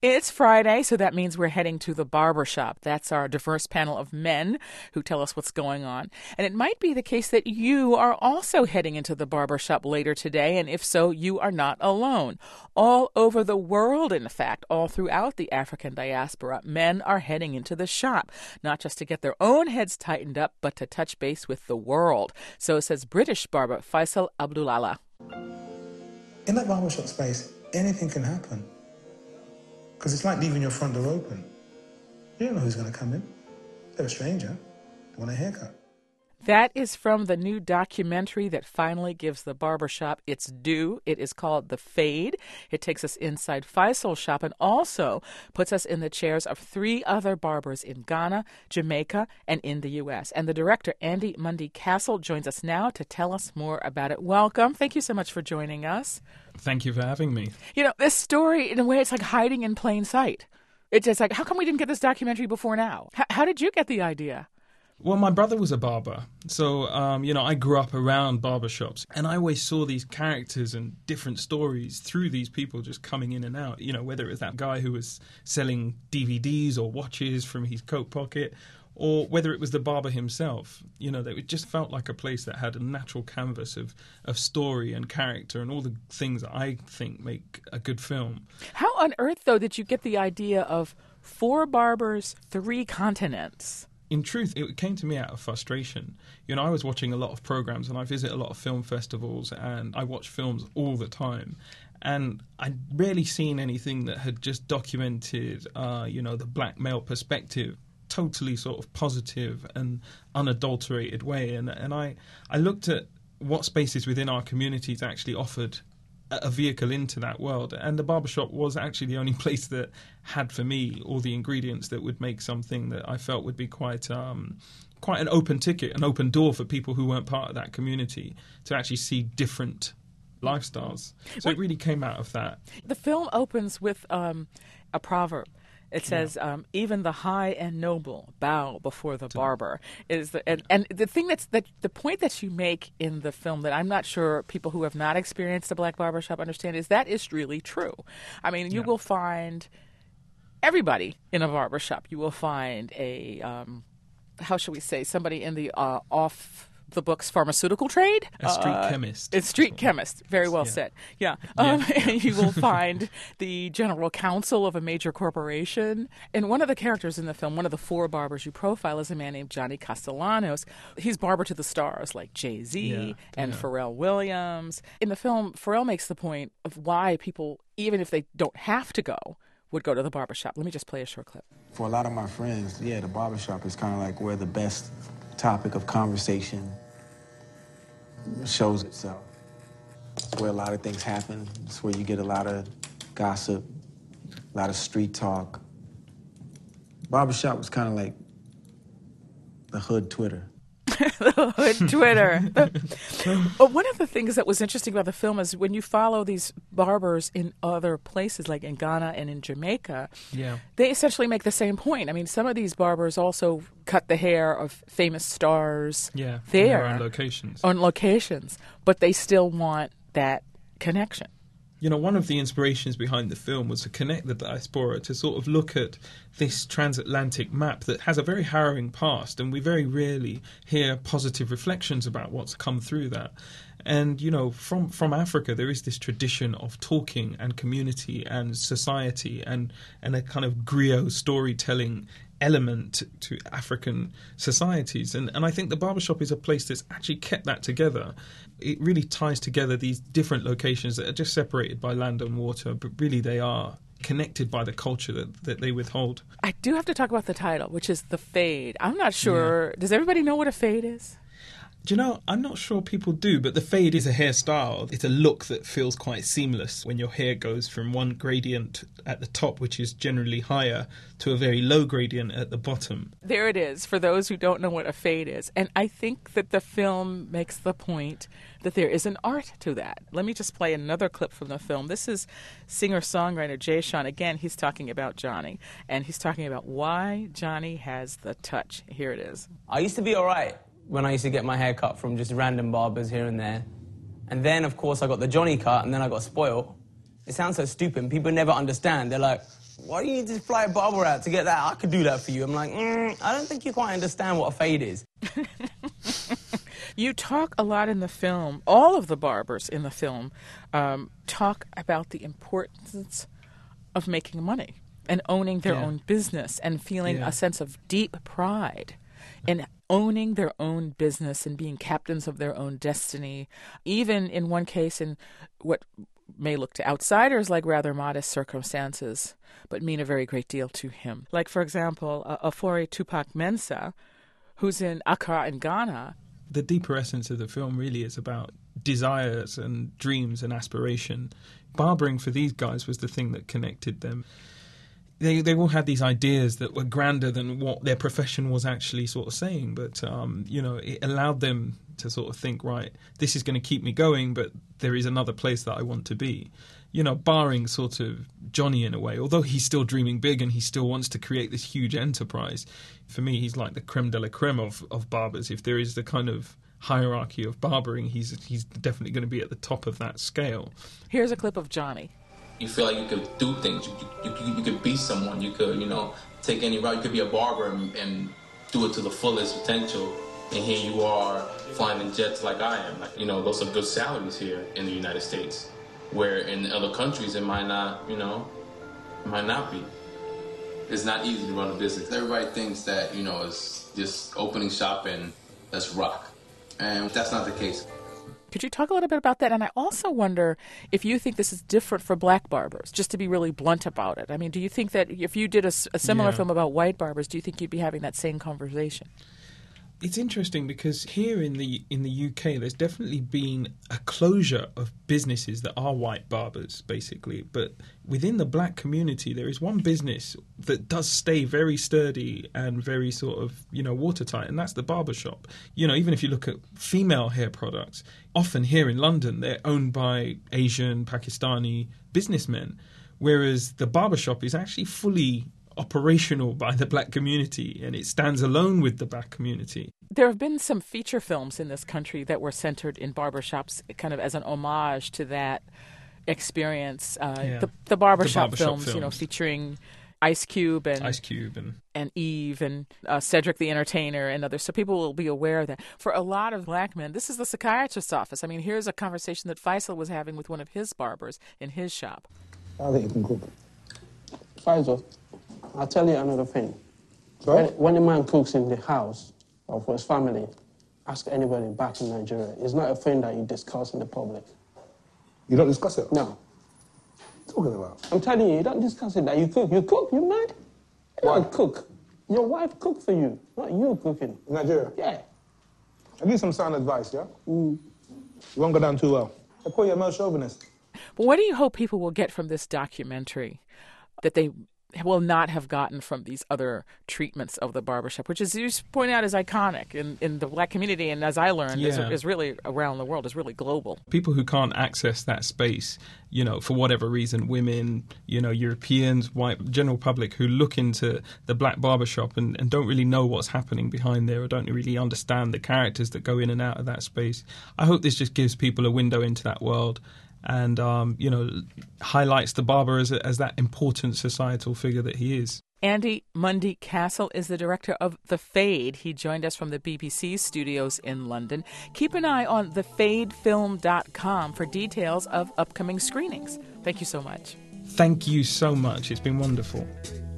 It's Friday, so that means we're heading to the barbershop. That's our diverse panel of men who tell us what's going on. And it might be the case that you are also heading into the barbershop later today, and if so, you are not alone. All over the world, in fact, all throughout the African diaspora, men are heading into the shop, not just to get their own heads tightened up, but to touch base with the world. So says British barber Faisal Abdullah. In that barbershop space, anything can happen. Because it's like leaving your front door open. You don't know who's going to come in. They're a stranger. They want a haircut. That is from the new documentary that finally gives the barbershop its due. It is called The Fade. It takes us inside Faisal's shop and also puts us in the chairs of 3 other barbers in Ghana, Jamaica, and in the U.S. And the director, Andy Mundy Castle, joins us now to tell us more about it. Welcome. Thank you so much for joining us. Thank you for having me. You know, this story, in a way, it's like hiding in plain sight. It's just like, how come we didn't get this documentary before now? How did you get the idea? Well, my brother was a barber, so, I grew up around barbershops, and I always saw these characters and different stories through these people just coming in and out, whether it was that guy who was selling DVDs or watches from his coat pocket, or whether it was the barber himself. It just felt like a place that had a natural canvas of story and character and all the things that I think make a good film. How on earth, though, did you get the idea of 4 barbers, 3 continents? In truth, it came to me out of frustration. I was watching a lot of programs and I visit a lot of film festivals and I watch films all the time. And I'd rarely seen anything that had just documented, the black male perspective, totally sort of positive and unadulterated way. And I looked at what spaces within our communities actually offered a vehicle into that world, and the barbershop was actually the only place that had for me all the ingredients that would make something that I felt would be quite an open ticket, an open door for people who weren't part of that community to actually see different lifestyles. So it really came out of that. The film opens with a proverb. It says, even the high and noble bow before the barber. And the thing the point that you make in the film that I'm not sure people who have not experienced a black barbershop understand is that is really true. I mean, you will find everybody in a barbershop. You will find a, how should we say, somebody in the off the books pharmaceutical trade. A street chemist. It's street chemist. Very well said. Yeah. You will find the general counsel of a major corporation. And one of the characters in the film, one of the 4 barbers you profile, is a man named Johnny Castellanos. He's barber to the stars like Jay-Z and Pharrell Williams. In the film, Pharrell makes the point of why people, even if they don't have to go, would go to the barbershop. Let me just play a short clip. For a lot of my friends, the barbershop is kind of like where the best topic of conversation shows itself. It's where a lot of things happen. It's where you get a lot of gossip, a lot of street talk. Barbershop was kind of like the hood Twitter. The hood Twitter. One of the things that was interesting about the film is when you follow these barbers in other places, like in Ghana and in Jamaica, they essentially make the same point. I mean, some of these barbers also cut the hair of famous stars there on locations, but they still want that connection. One of the inspirations behind the film was to connect the diaspora, to sort of look at this transatlantic map that has a very harrowing past, and we very rarely hear positive reflections about what's come through that. And, from Africa, there is this tradition of talking and community and society and a kind of griot storytelling element to African societies. And I think the barbershop is a place that's actually kept that together. It really ties together these different locations that are just separated by land and water, but really they are connected by the culture that they withhold. I do have to talk about the title, which is The Fade. I'm not sure. Does everybody know what a fade is? Do you know, I'm not sure people do, but the fade is a hairstyle. It's a look that feels quite seamless when your hair goes from one gradient at the top, which is generally higher, to a very low gradient at the bottom. There it is, for those who don't know what a fade is. And I think that the film makes the point that there is an art to that. Let me just play another clip from the film. This is singer-songwriter Jay Sean. Again, he's talking about Johnny, and he's talking about why Johnny has the touch. Here it is. I used to be all right when I used to get my hair cut from just random barbers here and there. And then, of course, I got the Johnny cut, and then I got spoiled. It sounds so stupid. People never understand. They're like, Why do you need to fly a barber out to get that? I could do that for you. I'm like, I don't think you quite understand what a fade is. You talk a lot in the film, all of the barbers in the film talk about the importance of making money and owning their own business and feeling a sense of deep pride in owning their own business and being captains of their own destiny, even in one case in what may look to outsiders like rather modest circumstances, but mean a very great deal to him. Like, for example, Afori Tupac Mensah, who's in Accra in Ghana. The deeper essence of the film really is about desires and dreams and aspiration. Barbering for these guys was the thing that connected them. They all had these ideas that were grander than what their profession was actually sort of saying, but it allowed them to sort of think, right, this is going to keep me going, but there is another place that I want to be. Barring sort of Johnny in a way, although he's still dreaming big and he still wants to create this huge enterprise. For me, he's like the creme de la creme of barbers. If there is the kind of hierarchy of barbering, he's definitely going to be at the top of that scale. Here's a clip of Johnny. You feel like you could do things. You could be someone. You could, take any route. You could be a barber and do it to the fullest potential. And here you are flying in jets like I am. Those are good salaries here in the United States, where in other countries it might not, it might not be. It's not easy to run a business. Everybody thinks that, it's just opening shop and let's rock. And that's not the case. Could you talk a little bit about that? And I also wonder if you think this is different for black barbers, just to be really blunt about it. I mean, do you think that if you did a similar film about white barbers, do you think you'd be having that same conversation? It's interesting because here in the UK, there's definitely been a closure of businesses that are white barbers, basically. But within the black community, there is one business that does stay very sturdy and very sort of, watertight, and that's the barbershop. Even if you look at female hair products, often here in London, they're owned by Asian, Pakistani businessmen, whereas the barbershop is actually fully operational by the black community, and it stands alone with the black community. There have been some feature films in this country that were centered in barbershops, kind of as an homage to that experience. The barbershop films, featuring Ice Cube and Eve and Cedric the Entertainer and others. So people will be aware of that. For a lot of black men, this is the psychiatrist's office. I mean, here's a conversation that Faisal was having with one of his barbers in his shop. I think you can cook. Faisal, I'll tell you another thing. Sorry? When a man cooks in the house or for his family, ask anybody back in Nigeria. It's not a thing that you discuss in the public. You don't discuss it? No. What are you talking about? I'm telling you don't discuss it that you cook. You cook, you mad? You don't cook. Your wife cook for you, not you cooking. In Nigeria? Yeah. I'll give you some sound advice, yeah? You won't go down too well. I call you a male chauvinist. But what do you hope people will get from this documentary that they will not have gotten from these other treatments of the barbershop, which, as you point out, is iconic in the black community, and as I learned, is really around the world, is really global. People who can't access that space, for whatever reason, women, Europeans, white, general public who look into the black barbershop and don't really know what's happening behind there or don't really understand the characters that go in and out of that space. I hope this just gives people a window into that world and, highlights the barber as that important societal figure that he is. Andy Mundy Castle is the director of The Fade. He joined us from the BBC studios in London. Keep an eye on thefadefilm.com for details of upcoming screenings. Thank you so much. Thank you so much. It's been wonderful.